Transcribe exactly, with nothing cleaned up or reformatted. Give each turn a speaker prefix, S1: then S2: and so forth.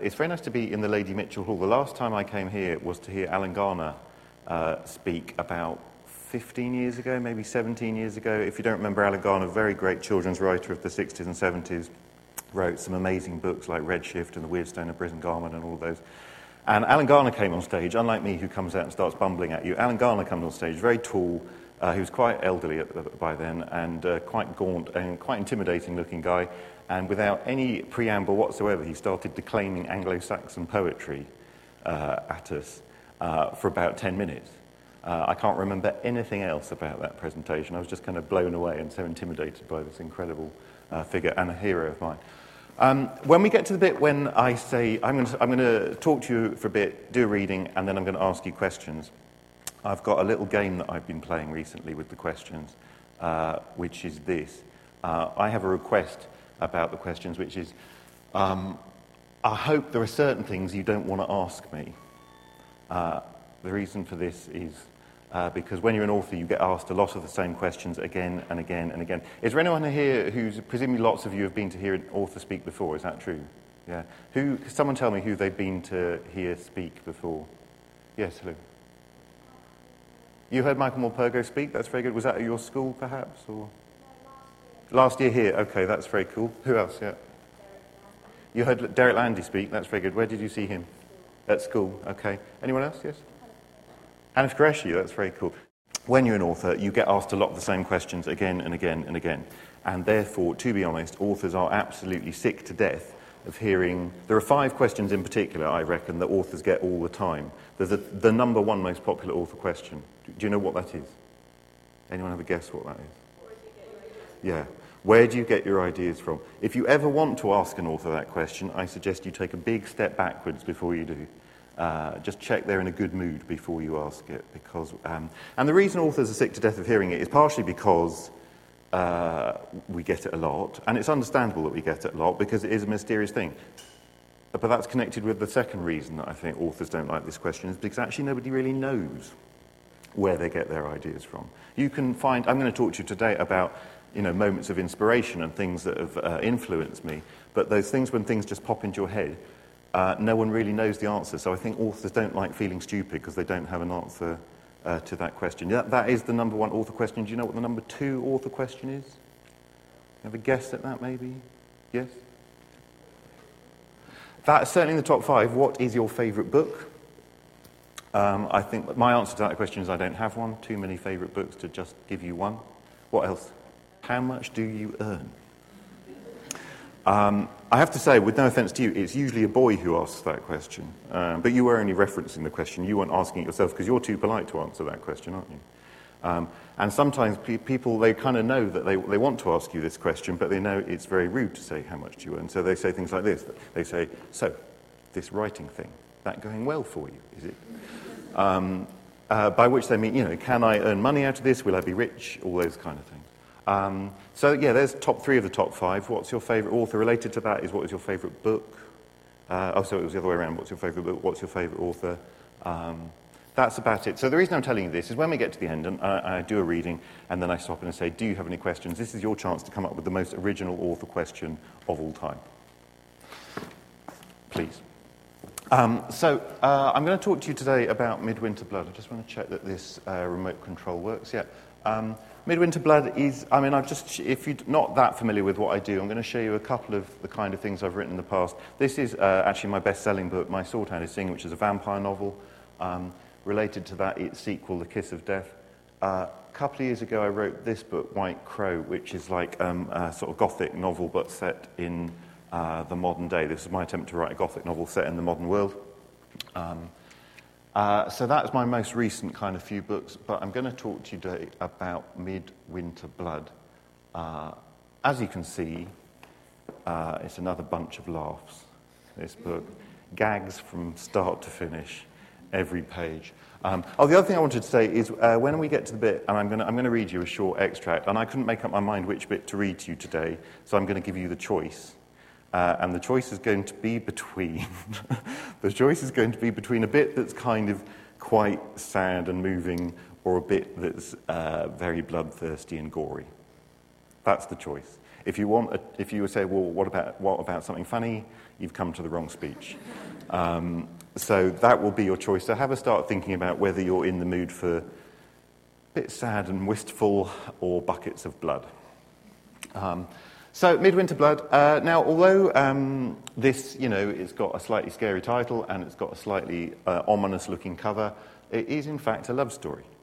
S1: It's very nice to be in the Lady Mitchell Hall. The last time I came here was to hear Alan Garner uh, speak about fifteen years ago, maybe seventeen years ago. If you don't remember Alan Garner, very great children's writer of the sixties and seventies, wrote some amazing books like Redshift and The Weird Stone of Prison Garment and all those. And Alan Garner came on stage, unlike me who comes out and starts bumbling at you. Alan Garner comes on stage, very tall, uh, he was quite elderly at, by then, and uh, quite gaunt and quite intimidating looking guy. And without any preamble whatsoever, he started declaiming Anglo-Saxon poetry uh, at us uh, for about ten minutes. Uh, I can't remember anything else about that presentation. I was just kind of blown away and so intimidated by this incredible uh, figure and a hero of mine. Um, when we get to the bit when I say, I'm going, to, I'm going to talk to you for a bit, do a reading, and then I'm going to ask you questions, I've got a little game that I've been playing recently with the questions, uh, which is this. Uh, I have a request about the questions, which is, um, I hope there are certain things you don't want to ask me. Uh, the reason for this is uh, because when you're an author, you get asked a lot of the same questions again and again and again. Is there anyone here who's, presumably lots of you have been to hear an author speak before, is that true? Yeah. Who? Someone tell me who they've been to hear speak before. Yes, hello. You heard Michael Morpurgo speak? That's very good. Was that at your school, perhaps? Or last year here? Okay, that's very cool. Who else? Yeah. You heard Derek Landy speak? That's very good. Where did you see him? At school. Okay. Anyone else? Yes? Hanif Qureshi, that's very cool. When you're an author, you get asked a lot of the same questions again and again and again. And therefore, to be honest, authors are absolutely sick to death of hearing... There are five questions in particular, I reckon, that authors get all the time. There's a, the number one most popular author question. Do you know what that is? Anyone have a guess what that is? Yeah. Where do you get your ideas from? If you ever want to ask an author that question, I suggest you take a big step backwards before you do. Uh, just check they're in a good mood before you ask it. Because, um, and the reason authors are sick to death of hearing it is partially because uh, we get it a lot, and it's understandable that we get it a lot because it is a mysterious thing. But that's connected with the second reason that I think authors don't like this question, is because actually nobody really knows where they get their ideas from. You can find... I'm going to talk to you today about you know, moments of inspiration and things that have uh, influenced me, but those things when things just pop into your head, uh, no one really knows the answer. So I think authors don't like feeling stupid because they don't have an answer uh, to that question. That, that is the number one author question. Do you know what the number two author question is? Have a guess at that, maybe? Yes? That's certainly in the top five. What is your favourite book? Um, I think my answer to that question is I don't have one. Too many favourite books to just give you one. What else? How much do you earn? Um, I have to say, with no offence to you, it's usually a boy who asks that question. Um, but you were only referencing the question. You weren't asking it yourself because you're too polite to answer that question, aren't you? Um, and sometimes pe- people, they kind of know that they, they want to ask you this question, but they know it's very rude to say how much do you earn. So they say things like this. They say, so, this writing thing, that going well for you, is it? Um, uh, by which they mean, you know, can I earn money out of this? Will I be rich? All those kind of things. Um, so, yeah, there's top three of the top five. What's your favourite author? Related to that is what is your favourite book? Uh, oh, so it was the other way around. What's your favourite book? What's your favourite author? Um, that's about it. So the reason I'm telling you this is when we get to the end, and I, I do a reading, and then I stop in and say, do you have any questions? This is your chance to come up with the most original author question of all time. Please. Um, so uh, I'm going to talk to you today about Midwinter Blood. I just want to check that this uh, remote control works. Yeah. Um, Midwinter Blood is, I mean, I've just, if you're not that familiar with what I do, I'm going to show you a couple of the kind of things I've written in the past. This is uh, actually my best-selling book, My Swordhand is Singing, which is a vampire novel. Um, related to that, its sequel, The Kiss of Death. Uh, a couple of years ago, I wrote this book, White Crow, which is like um, a sort of gothic novel, but set in uh, the modern day. This is my attempt to write a gothic novel set in the modern world. Um, Uh, so that's my most recent kind of few books, but I'm going to talk to you today about Midwinter Blood. Uh, as you can see, uh, it's another bunch of laughs, this book. Gags from start to finish, every page. Um, oh, the other thing I wanted to say is uh, when we get to the bit, and I'm going to I'm going to read you a short extract, and I couldn't make up my mind which bit to read to you today, so I'm going to give you the choice. Uh, and the choice is going to be between, the choice is going to be between a bit that's kind of quite sad and moving or a bit that's uh, very bloodthirsty and gory. That's the choice. If you want, a, if you say, well, what about what about something funny? You've come to the wrong speech. Um, so that will be your choice. So have a start thinking about whether you're in the mood for a bit sad and wistful or buckets of blood. Um, so Midwinter Blood. Uh, now, although um, this, you know, it's got a slightly scary title and it's got a slightly uh, ominous-looking cover, it is in fact a love story.